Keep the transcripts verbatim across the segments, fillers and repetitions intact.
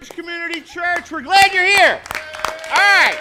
Community Church, we're glad you're here. All right.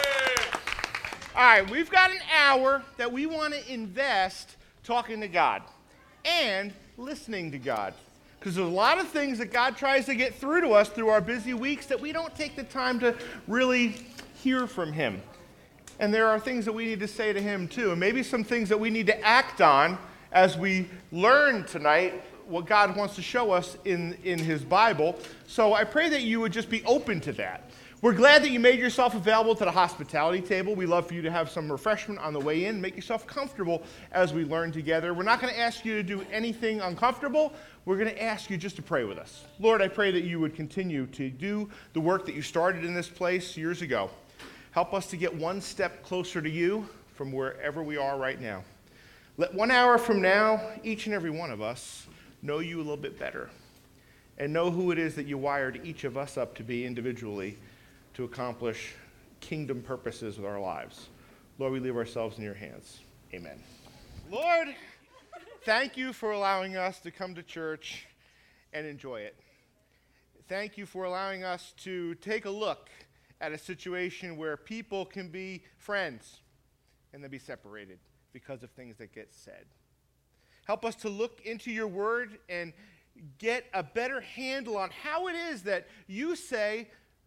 All right, we've got an hour that we want to invest talking to God and listening to God. Because there's a lot of things that God tries to get through to us through our busy weeks that we don't take the time to really hear from Him. And there are things that we need to say to Him too. And maybe some things that we need to act on as we learn tonight what God wants to show us in, in His Bible. So I pray that you would just be open to that. We're glad that you made yourself available to the hospitality table. We love for you to have some refreshment on the way in. Make yourself comfortable as we learn together. We're not going to ask you to do anything uncomfortable. We're going to ask you just to pray with us. Lord, I pray that you would continue to do the work that you started in this place years ago. Help us to get one step closer to you from wherever we are right now. Let one hour from now, each and every one of us know you a little bit better and know who it is that you wired each of us up to be individually to accomplish kingdom purposes with our lives. Lord, we leave ourselves in your hands. Amen. Lord, thank you for allowing us to come to church and enjoy it. Thank you for allowing us to take a look at a situation where people can be friends and then be separated because of things that get said. Help us to look into your word and get a better handle on how it is that you say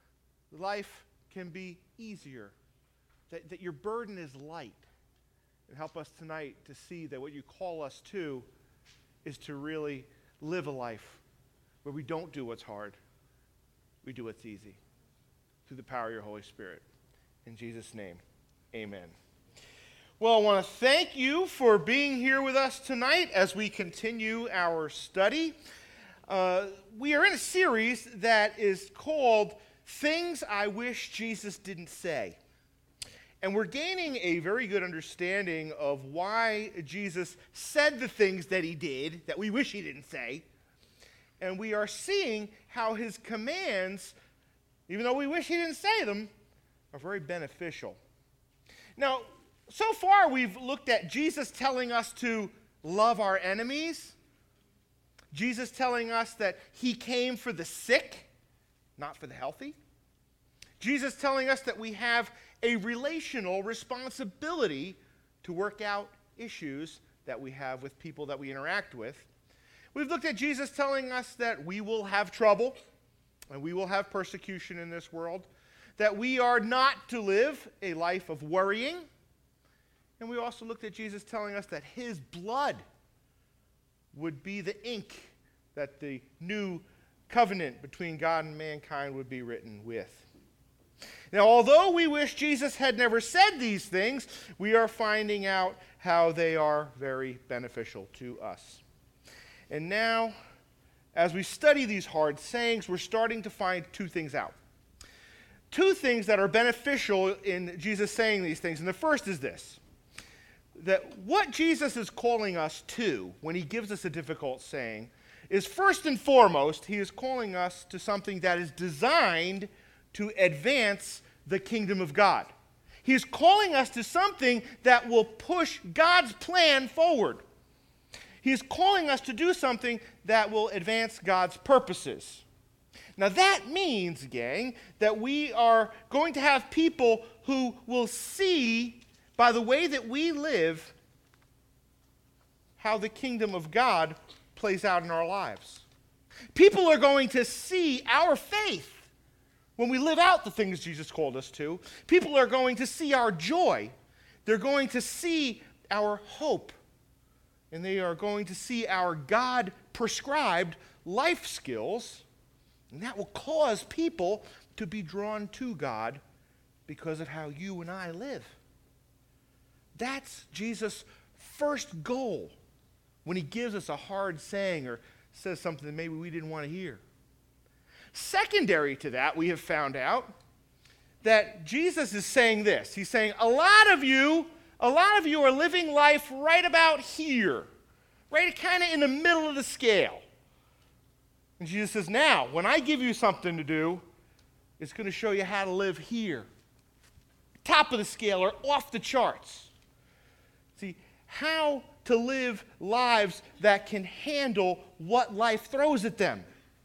life can be easier, that, that your burden is light. And help us tonight to see that what you call us to is to really live a life where we don't do what's hard, we do what's easy, through the power of your Holy Spirit. In Jesus' name, amen. Well, I want to thank you for being here with us tonight as we continue our study. Uh, we are in a series that is called Things I Wish Jesus Didn't Say. And we're gaining a very good understanding of why Jesus said the things that he did that we wish he didn't say. And we are seeing how his commands, even though we wish he didn't say them, are very beneficial. Now, so far we've looked at Jesus telling us to love our enemies, Jesus telling us that he came for the sick, not for the healthy, Jesus telling us that we have a relational responsibility to work out issues that we have with people that we interact with. We've looked at Jesus telling us that we will have trouble and we will have persecution in this world, that we are not to live a life of worrying. And we also looked at Jesus telling us that his blood would be the ink that the new covenant between God and mankind would be written with. Now, although we wish Jesus had never said these things, we are finding out how they are very beneficial to us. And now, as we study these hard sayings, we're starting to find two things out. Two things that are beneficial in Jesus saying these things. And the first is this, that what Jesus is calling us to when he gives us a difficult saying is first and foremost, he is calling us to something that is designed to advance the kingdom of God. He is calling us to something that will push God's plan forward. He is calling us to do something that will advance God's purposes. Now that means, gang, that we are going to have people who will see by the way that we live how the kingdom of God plays out in our lives. People are going to see our faith when we live out the things Jesus called us to. People are going to see our joy. They're going to see our hope. And they are going to see our God-prescribed life skills. And that will cause people to be drawn to God because of how you and I live. That's Jesus' first goal when he gives us a hard saying or says something that maybe we didn't want to hear. Secondary to that, we have found out that Jesus is saying this. He's saying, a lot of you, a lot of you are living life right about here, right kind of in the middle of the scale. And Jesus says, now, when I give you something to do, it's going to show you how to live here. Top of the scale or off the charts. See, how to live lives that can handle what life throws at them.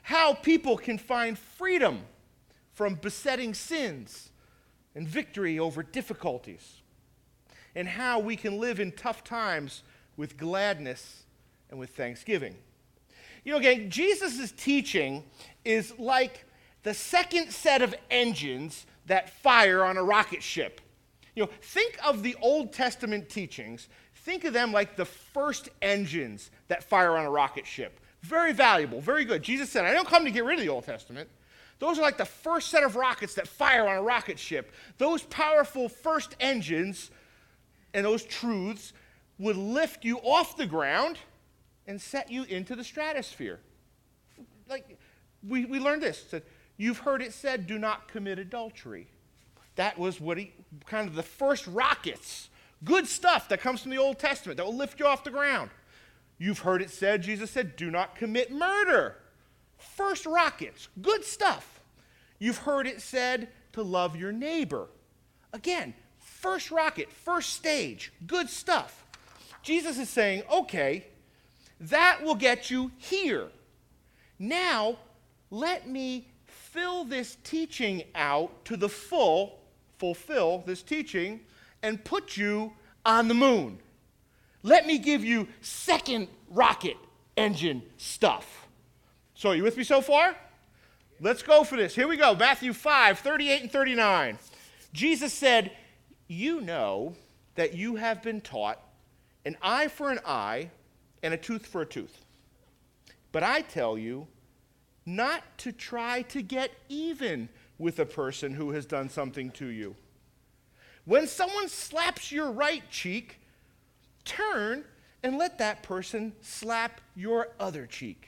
how people can find freedom from besetting sins and victory over difficulties, and how we can live in tough times with gladness and with thanksgiving. You know, gang, Jesus' teaching is like the second set of engines that fire on a rocket ship. You know, think of the Old Testament teachings. Think of them like the first engines that fire on a rocket ship. Very valuable, very good. Jesus said, I don't come to get rid of the Old Testament. Those are like the first set of rockets that fire on a rocket ship. Those powerful first engines and those truths would lift you off the ground and set you into the stratosphere. Like, we, we learned this. Said, you've heard it said, do not commit adultery. That was what he, kind of the first rockets, good stuff that comes from the Old Testament that will lift you off the ground. You've heard it said, Jesus said, do not commit murder. First rockets, good stuff. You've heard it said to love your neighbor. Again, first rocket, first stage, good stuff. Jesus is saying, okay, that will get you here. Now, let me fill this teaching out to the full, fulfill this teaching, and put you on the moon. Let me give you second rocket engine stuff. So are you with me so far? Let's go for this. Here we go. Matthew five, thirty-eight and thirty-nine. Jesus said, you know that you have been taught an eye for an eye and a tooth for a tooth. But I tell you not to try to get even with a person who has done something to you. When someone slaps your right cheek, turn and let that person slap your other cheek.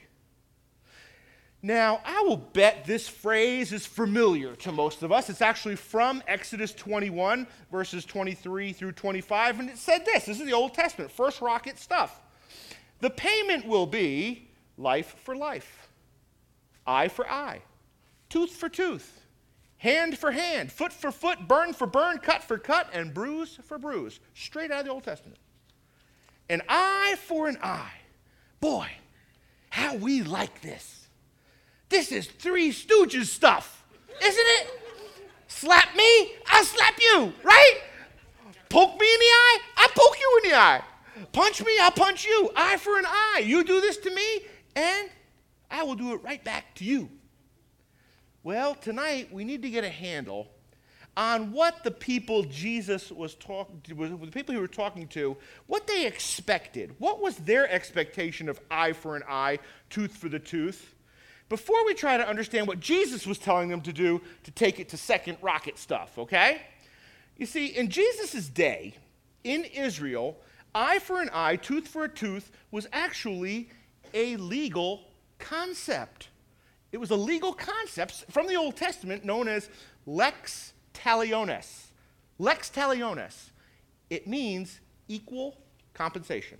Now, I will bet this phrase is familiar to most of us. It's actually from Exodus twenty-one, verses twenty-three through twenty-five, and it said this. This is the Old Testament, first rocket stuff. The payment will be life for life, eye for eye, tooth for tooth, hand for hand, foot for foot, burn for burn, cut for cut, and bruise for bruise. Straight out of the Old Testament. An eye for an eye. Boy, how we like this. This is Three Stooges stuff, isn't it? Slap me, I'll slap you, right? Poke me in the eye, I'll poke you in the eye. Punch me, I'll punch you. Eye for an eye. You do this to me, and I will do it right back to you. Well, tonight we need to get a handle on what the people Jesus was talking to, the people he was talking to, what they expected. What was their expectation of eye for an eye, tooth for the tooth? Before we try to understand what Jesus was telling them to do to take it to second rocket stuff, okay? You see, in Jesus' day, in Israel, eye for an eye, tooth for a tooth was actually a legal concept. It was a legal concept from the Old Testament known as lex talionis. Lex talionis. It means equal compensation.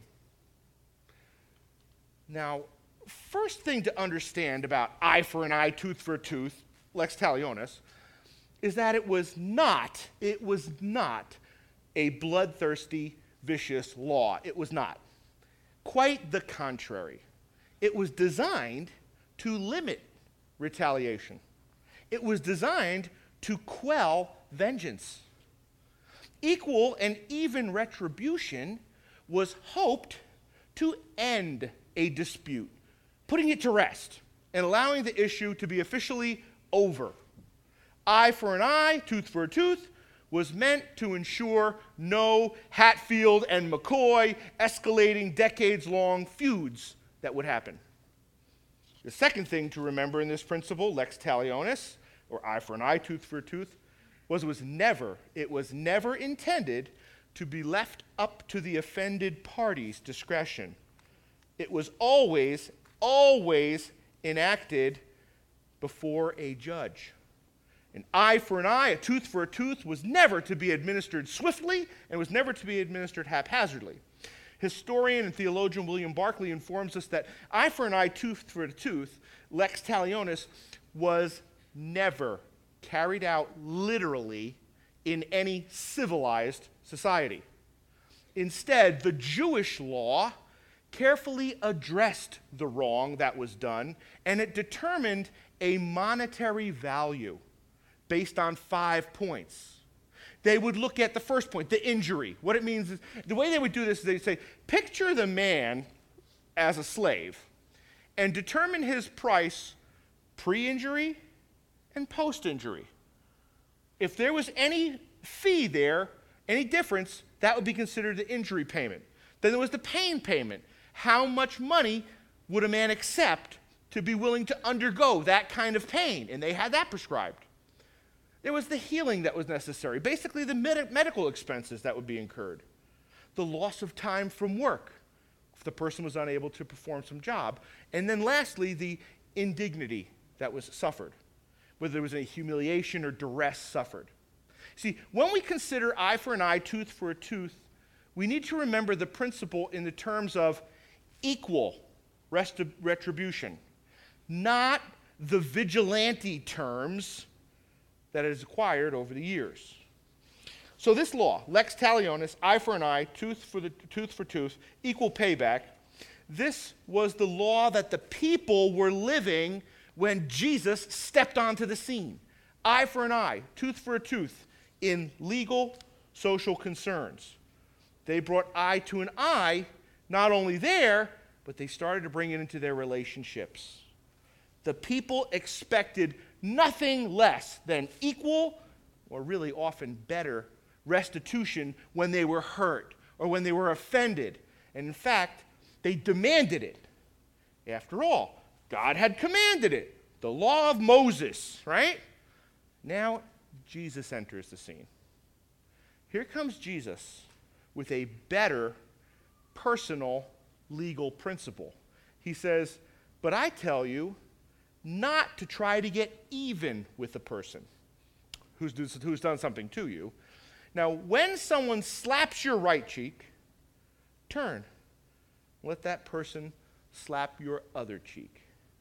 Now, first thing to understand about eye for an eye, tooth for a tooth, lex talionis, is that it was not, it was not a bloodthirsty, vicious law. It was not. Quite the contrary. It was designed to limit retaliation. It was designed to quell vengeance. Equal and even retribution was hoped to end a dispute, putting it to rest and allowing the issue to be officially over. Eye for an eye, tooth for a tooth was meant to ensure no Hatfield and McCoy escalating decades-long feuds that would happen. The second thing to remember in this principle, lex talionis, or eye for an eye, tooth for a tooth, was it was never, it was never intended to be left up to the offended party's discretion. It was always, always enacted before a judge. An eye for an eye, a tooth for a tooth was never to be administered swiftly and was never to be administered haphazardly. Historian and theologian William Barclay informs us that eye for an eye, tooth for a tooth, lex talionis, was never carried out literally in any civilized society. Instead, the Jewish law carefully addressed the wrong that was done, and it determined a monetary value based on five points. They would look at the first point, the injury. What it means is, the way they would do this is they'd say, picture the man as a slave and determine his price pre-injury and post-injury. If there was any fee there, any difference, that would be considered the injury payment. Then there was the pain payment. How much money would a man accept to be willing to undergo that kind of pain? And they had that prescribed. There was the healing that was necessary, basically the med- medical expenses that would be incurred. The loss of time from work, if the person was unable to perform some job. And then lastly, the indignity that was suffered, whether there was any humiliation or duress suffered. See, when we consider eye for an eye, tooth for a tooth, we need to remember the principle in the terms of equal restri- retribution, not the vigilante terms that it has acquired over the years. So this law, lex talionis, eye for an eye, tooth for the tooth for tooth, equal payback, this was the law that the people were living when Jesus stepped onto the scene. Eye for an eye, tooth for a tooth in legal, social concerns. They brought eye to an eye, not only there, but they started to bring it into their relationships. The people expected nothing less than equal, or really often better, restitution when they were hurt or when they were offended. And in fact, they demanded it. After all, God had commanded it. The law of Moses, right? Now, Jesus enters the scene. Here comes Jesus with a better personal legal principle. He says, but I tell you not to try to get even with the person who's, who's done something to you. Now, when someone slaps your right cheek, turn. Let that person slap your other cheek.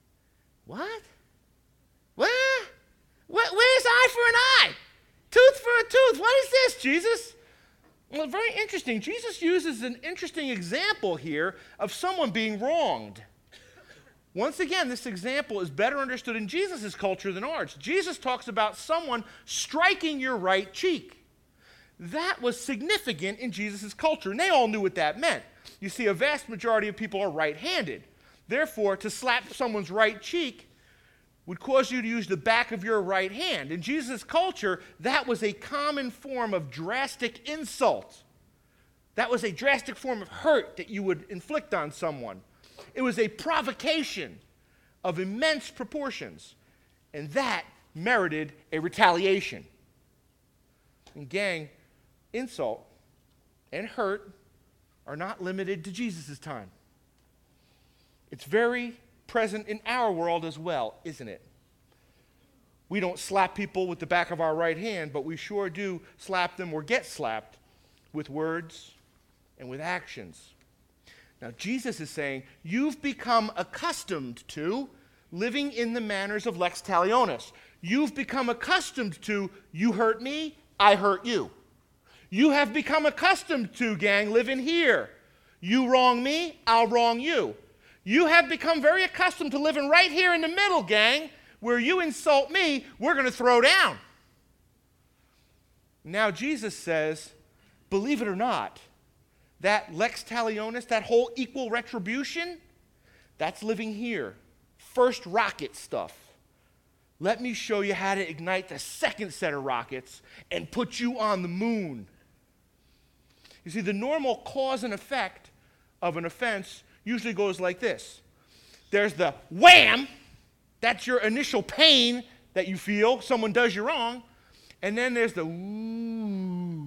What? What? What? Where's eye for an eye? Tooth for a tooth. What is this, Jesus? Well, very interesting. Jesus uses an interesting example here of someone being wronged. Once again, this example is better understood in Jesus' culture than ours. Jesus talks about someone striking your right cheek. That was significant in Jesus' culture, and they all knew what that meant. You see, a vast majority of people are right-handed. Therefore, to slap someone's right cheek would cause you to use the back of your right hand. In Jesus' culture, that was a common form of drastic insult. That was a drastic form of hurt that you would inflict on someone. It was a provocation of immense proportions, and that merited a retaliation. And gang, insult and hurt are not limited to Jesus' time. It's very present in our world as well, isn't it? We don't slap people with the back of our right hand, but we sure do slap them or get slapped with words and with actions. Now, Jesus is saying, you've become accustomed to living in the manners of lex talionis. You've become accustomed to, you hurt me, I hurt you. You have become accustomed to, gang, living here. You wrong me, I'll wrong you. You have become very accustomed to living right here in the middle, gang, where you insult me, we're going to throw down. Now Jesus says, believe it or not, that lex talionis, that whole equal retribution, that's living here. First rocket stuff. Let me show you how to ignite the second set of rockets and put you on the moon. You see, the normal cause and effect of an offense usually goes like this. There's the wham, that's your initial pain that you feel, someone does you wrong, and then there's the ooh,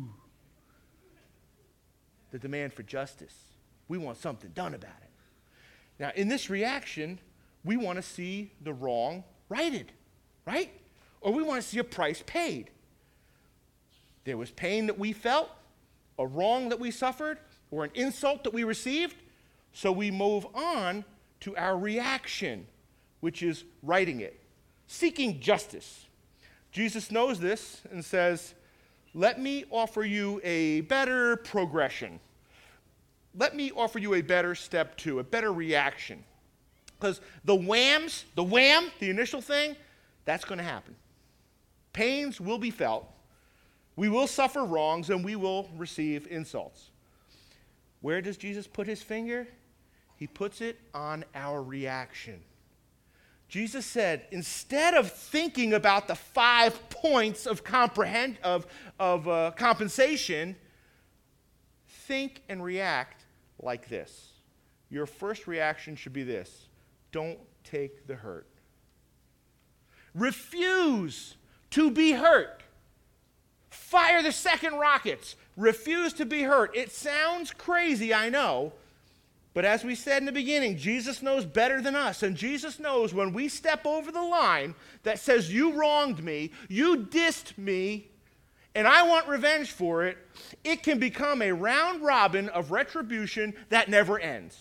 the demand for justice. We want something done about it. Now, in this reaction, we want to see the wrong righted, right? Or we want to see a price paid. There was pain that we felt, a wrong that we suffered, or an insult that we received. So we move on to our reaction, which is righting it, seeking justice. Jesus knows this and says, let me offer you a better progression. let me offer you a better step two, a better reaction. Because the whams, the wham, the initial thing, that's going to happen. Pains will be felt. We will suffer wrongs, and we will receive insults. Where does Jesus put his finger? He puts it on our reaction. Jesus said, instead of thinking about the five points of comprehend of, of uh, compensation, think and react like this. Your first reaction should be this: don't take the hurt. Refuse to be hurt. Fire the second rockets. Refuse to be hurt. It sounds crazy, I know. But as we said in the beginning, Jesus knows better than us. And Jesus knows when we step over the line that says, you wronged me, you dissed me, and I want revenge for it, it can become a round robin of retribution that never ends.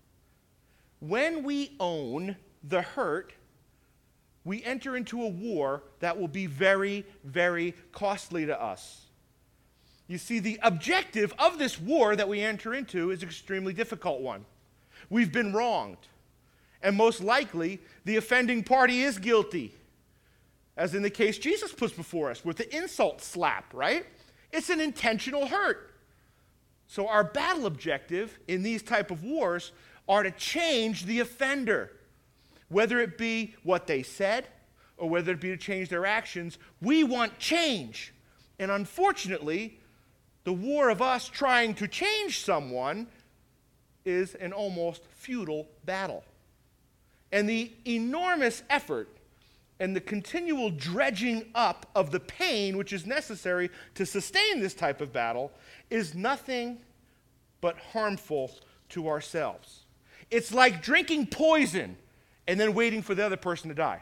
When we own the hurt, we enter into a war that will be very, very costly to us. You see, the objective of this war that we enter into is an extremely difficult one. We've been wronged, and most likely the offending party is guilty, as in the case Jesus puts before us with the insult slap, right? It's an intentional hurt. So our battle objective in these type of wars are to change the offender. Whether it be what they said or whether it be to change their actions, we want change. And unfortunately, the war of us trying to change someone is an almost futile battle. And the enormous effort and the continual dredging up of the pain which is necessary to sustain this type of battle is nothing but harmful to ourselves. It's like drinking poison and then waiting for the other person to die.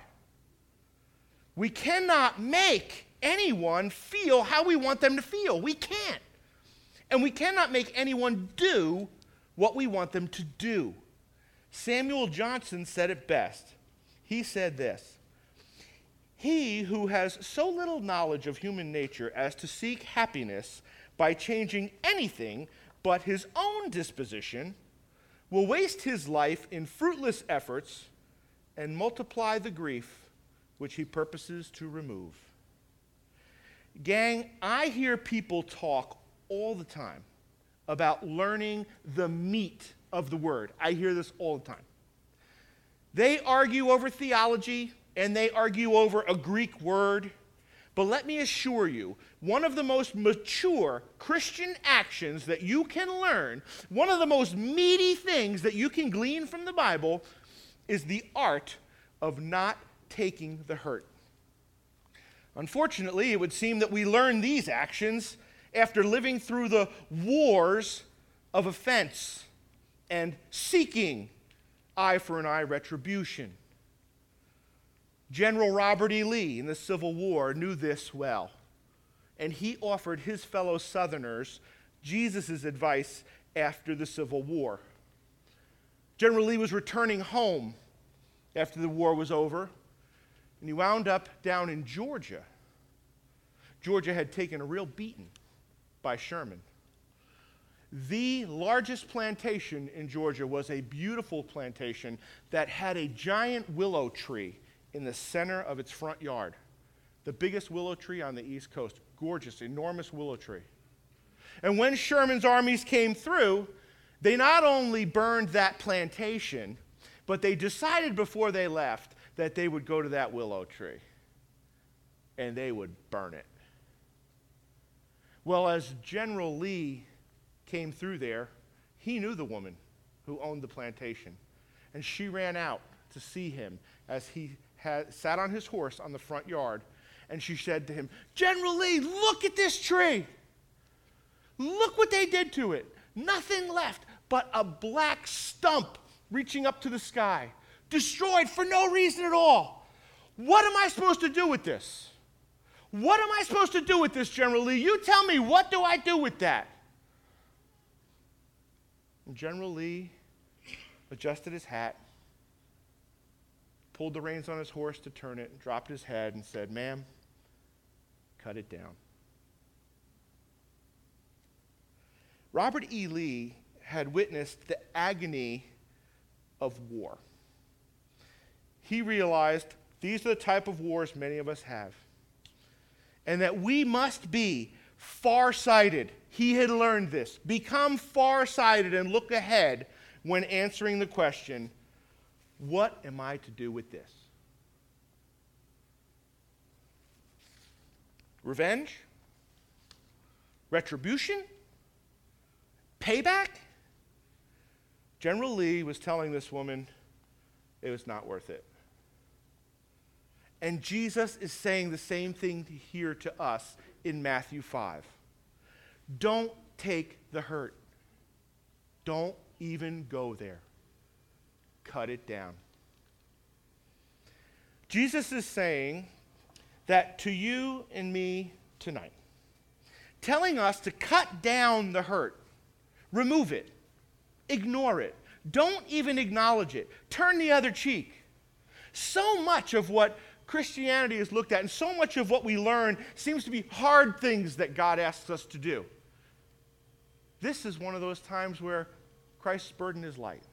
We cannot make anyone feel how we want them to feel. We can't. And we cannot make anyone do what we want them to do. Samuel Johnson said it best. He said this: he who has so little knowledge of human nature as to seek happiness by changing anything but his own disposition will waste his life in fruitless efforts and multiply the grief which he purposes to remove. Gang, I hear people talk all the time about learning the meat of the word. I hear this all the time. They argue over theology, and they argue over a Greek word. But let me assure you, one of the most mature Christian actions that you can learn, one of the most meaty things that you can glean from the Bible, is the art of not taking the hurt. Unfortunately, it would seem that we learn these actions after living through the wars of offense and seeking eye for an eye retribution. General Robert E. Lee in the Civil War knew this well, and he offered his fellow Southerners Jesus' advice after the Civil War. General Lee was returning home after the war was over, and he wound up down in Georgia. Georgia had taken a real beating by Sherman. The largest plantation in Georgia was a beautiful plantation that had a giant willow tree in the center of its front yard. The biggest willow tree on the East Coast. Gorgeous, enormous willow tree. And when Sherman's armies came through, they not only burned that plantation, but they decided before they left that they would go to that willow tree and they would burn it. Well, as General Lee came through there, he knew the woman who owned the plantation, and she ran out to see him as he had sat on his horse on the front yard, and she said to him, "General Lee, look at this tree. Look what they did to it. Nothing left but a black stump reaching up to the sky, destroyed for no reason at all. What am I supposed to do with this? What am I supposed to do with this, General Lee? You tell me, what do I do with that?" And General Lee adjusted his hat, pulled the reins on his horse to turn it, dropped his head and said, "Ma'am, cut it down." Robert E. Lee had witnessed the agony of war. He realized these are the type of wars many of us have, and that we must be farsighted. He had learned this. Become farsighted and look ahead when answering the question, what am I to do with this? Revenge? Retribution? Payback? General Lee was telling this woman it was not worth it. And Jesus is saying the same thing here to us in Matthew five. Don't take the hurt. Don't even go there. Cut it down. Jesus is saying that to you and me tonight, telling us to cut down the hurt, remove it, ignore it, don't even acknowledge it, turn the other cheek. So much of what Christianity is looked at and so much of what we learn seems to be hard things that God asks us to do. This is one of those times where Christ's burden is light.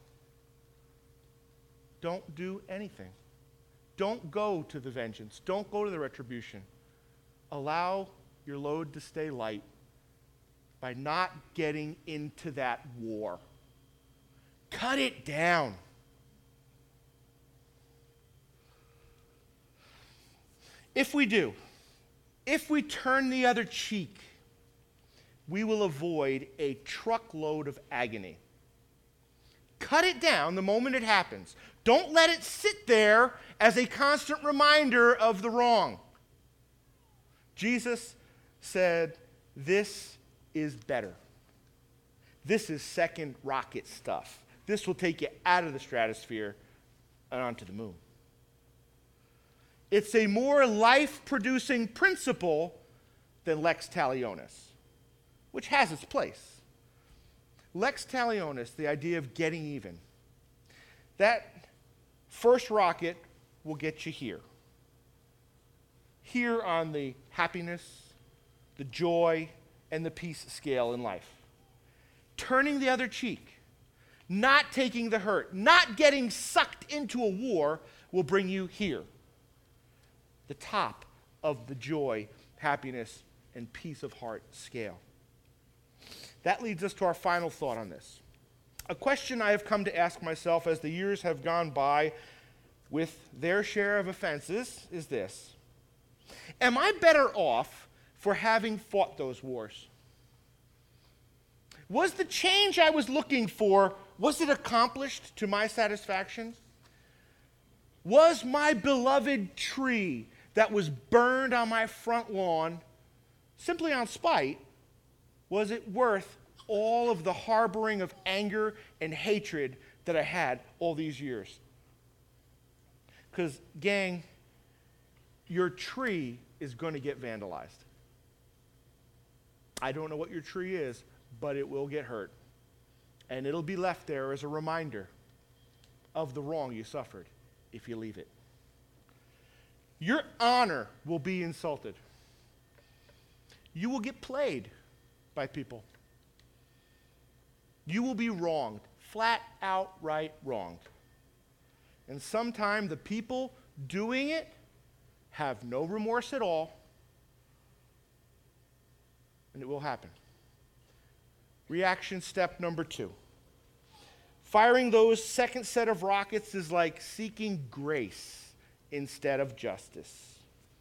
Don't do anything. Don't go to the vengeance. Don't go to the retribution. Allow your load to stay light by not getting into that war. Cut it down. If we do, if we turn the other cheek, we will avoid a truckload of agony. Cut it down the moment it happens. Don't let it sit there as a constant reminder of the wrong. Jesus said, this is better. This is second rocket stuff. This will take you out of the stratosphere and onto the moon. It's a more life-producing principle than lex talionis, which has its place. Lex talionis, the idea of getting even. That first rocket will get you here. Here on the happiness, the joy, and the peace scale in life. Turning the other cheek, not taking the hurt, not getting sucked into a war will bring you here. The top of the joy, happiness, and peace of heart scale. That leads us to our final thought on this. A question I have come to ask myself as the years have gone by with their share of offenses is this. Am I better off for having fought those wars? Was the change I was looking for, was it accomplished to my satisfaction? Was my beloved tree that was burned on my front lawn simply on spite, was it worth all of the harboring of anger and hatred that I had all these years? Because, gang, your tree is going to get vandalized. I don't know what your tree is, but it will get hurt. And it'll be left there as a reminder of the wrong you suffered if you leave it. Your honor will be insulted. You will get played by people. You will be wronged, flat outright wronged. And sometimes the people doing it have no remorse at all, and it will happen. Reaction step number two. Firing those second set of rockets is like seeking grace instead of justice.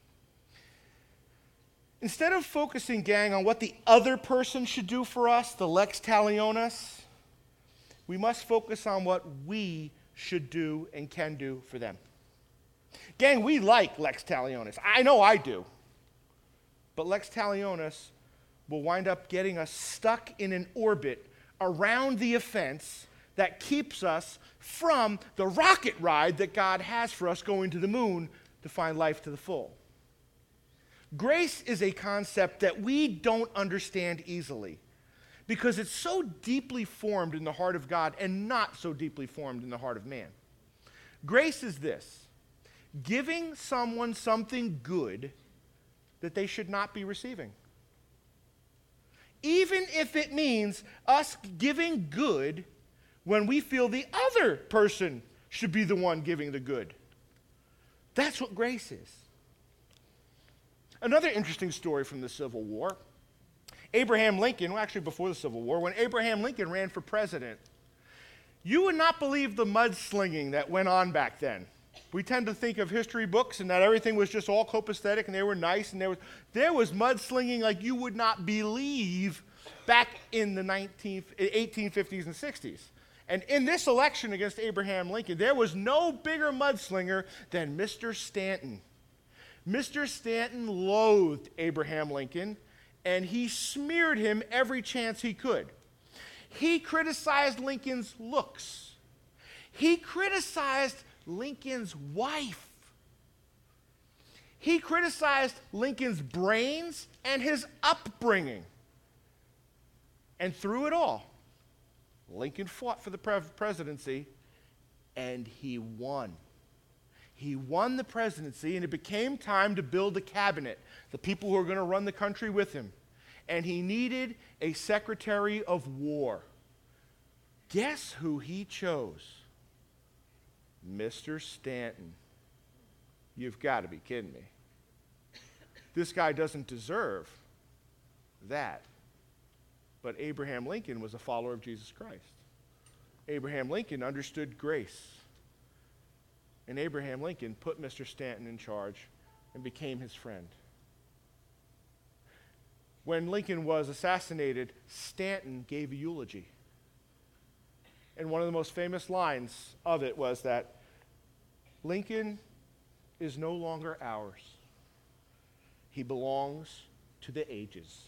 Instead of focusing, gang, on what the other person should do for us, the lex talionis, we must focus on what we should do and can do for them. Gang, we like lex talionis. I know I do. But lex talionis will wind up getting us stuck in an orbit around the offense that keeps us from the rocket ride that God has for us going to the moon to find life to the full. Grace is a concept that we don't understand easily because it's so deeply formed in the heart of God and not so deeply formed in the heart of man. Grace is this: giving someone something good that they should not be receiving. even if it means us giving good when we feel the other person should be the one giving the good. That's what grace is. Another interesting story from the Civil War. Abraham Lincoln, well, actually before the Civil War, when Abraham Lincoln ran for president, you would not believe the mudslinging that went on back then. We tend to think of history books and that everything was just all copacetic and they were nice, and there was there was mudslinging like you would not believe back in the eighteen fifties and sixties. And in this election against Abraham Lincoln, there was no bigger mudslinger than Mister Stanton. Mister Stanton loathed Abraham Lincoln, and he smeared him every chance he could. He criticized Lincoln's looks. He criticized Lincoln's wife. He criticized Lincoln's brains and his upbringing. And through it all, Lincoln fought for the pre- presidency, and he won. He won the presidency, and it became time to build a cabinet, the people who are going to run the country with him. And he needed a Secretary of War. Guess who he chose? Mister Stanton. You've got to be kidding me. This guy doesn't deserve that. But Abraham Lincoln was a follower of Jesus Christ. Abraham Lincoln understood grace. And Abraham Lincoln put Mister Stanton in charge and became his friend. When Lincoln was assassinated, Stanton gave a eulogy. And one of the most famous lines of it was that Lincoln is no longer ours. He belongs to the ages.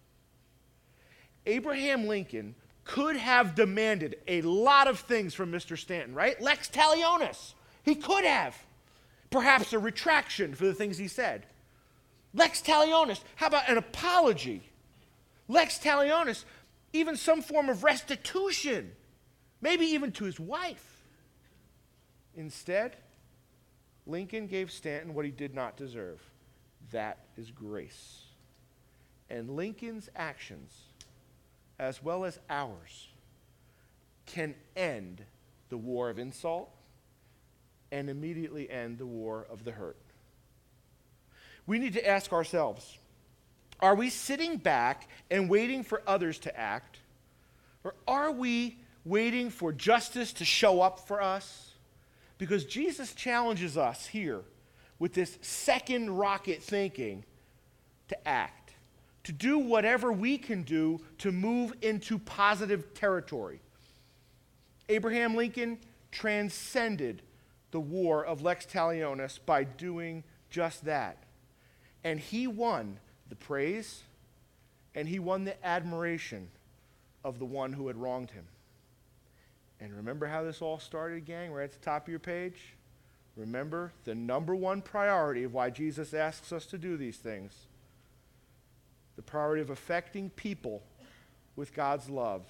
Abraham Lincoln could have demanded a lot of things from Mister Stanton, right? Lex talionis. He could have. Perhaps a retraction for the things he said. Lex talionis. How about an apology? Lex talionis. Even some form of restitution. Maybe even to his wife. Instead, Lincoln gave Stanton what he did not deserve. That is grace. And Lincoln's actions, as well as ours, can end the war of insult and immediately end the war of the hurt. We need to ask ourselves, are we sitting back and waiting for others to act? Or are we waiting for justice to show up for us? Because Jesus challenges us here with this second rocket thinking to act, to do whatever we can do to move into positive territory. Abraham Lincoln transcended the war of Lex talionis by doing just that. And he won the praise and he won the admiration of the one who had wronged him. And remember how this all started, gang, right at the top of your page? Remember the number one priority of why Jesus asks us to do these things. The priority of affecting people with God's love.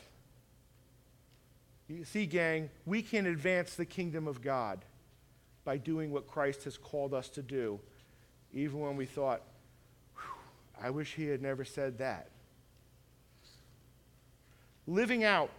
You see, gang, we can advance the kingdom of God by doing what Christ has called us to do, even when we thought, I wish he had never said that. Living out,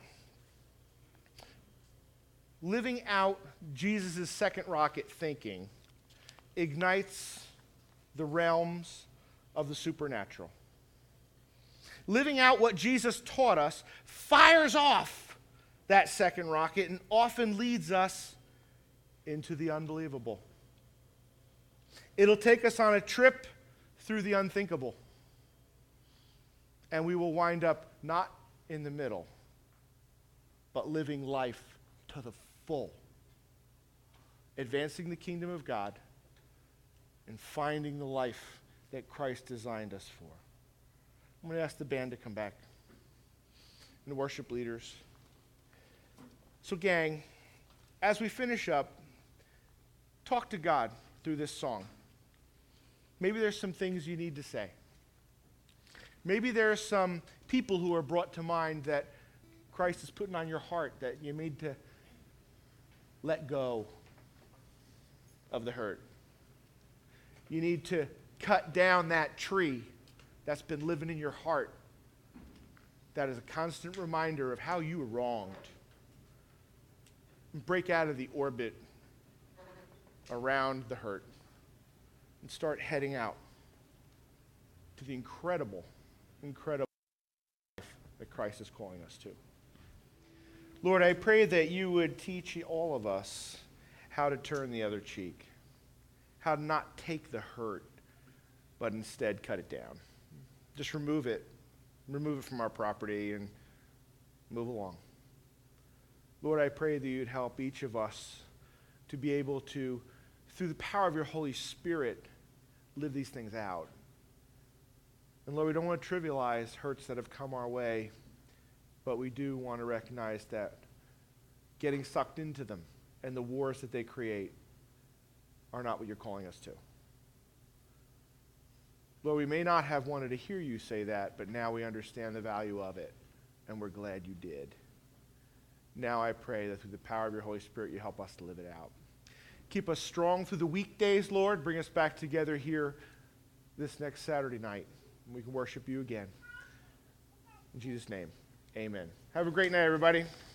living out Jesus' second rocket thinking ignites the realms of the supernatural. Living out what Jesus taught us fires off that second rocket and often leads us into the unbelievable. It'll take us on a trip through the unthinkable. And we will wind up not in the middle, but living life to the full. Advancing the kingdom of God and finding the life that Christ designed us for. I'm going to ask the band to come back and the worship leaders. So, gang, as we finish up, talk to God through this song. Maybe there's some things you need to say. Maybe there are some people who are brought to mind that Christ is putting on your heart that you need to let go of the hurt. You need to cut down that tree that's been living in your heart that is a constant reminder of how you were wronged. And break out of the orbit around the hurt and start heading out to the incredible, incredible life that Christ is calling us to. Lord, I pray that you would teach all of us how to turn the other cheek, how to not take the hurt, but instead cut it down. Just remove it. Remove it from our property and move along. Lord, I pray that you'd help each of us to be able to, through the power of your Holy Spirit, live these things out. And Lord, we don't want to trivialize hurts that have come our way, but we do want to recognize that getting sucked into them and the wars that they create are not what you're calling us to. Lord, we may not have wanted to hear you say that, but now we understand the value of it, and we're glad you did. Now I pray that through the power of your Holy Spirit, you help us to live it out. Keep us strong through the weekdays, Lord. Bring us back together here this next Saturday night, and we can worship you again. In Jesus' name, amen. Have a great night, everybody.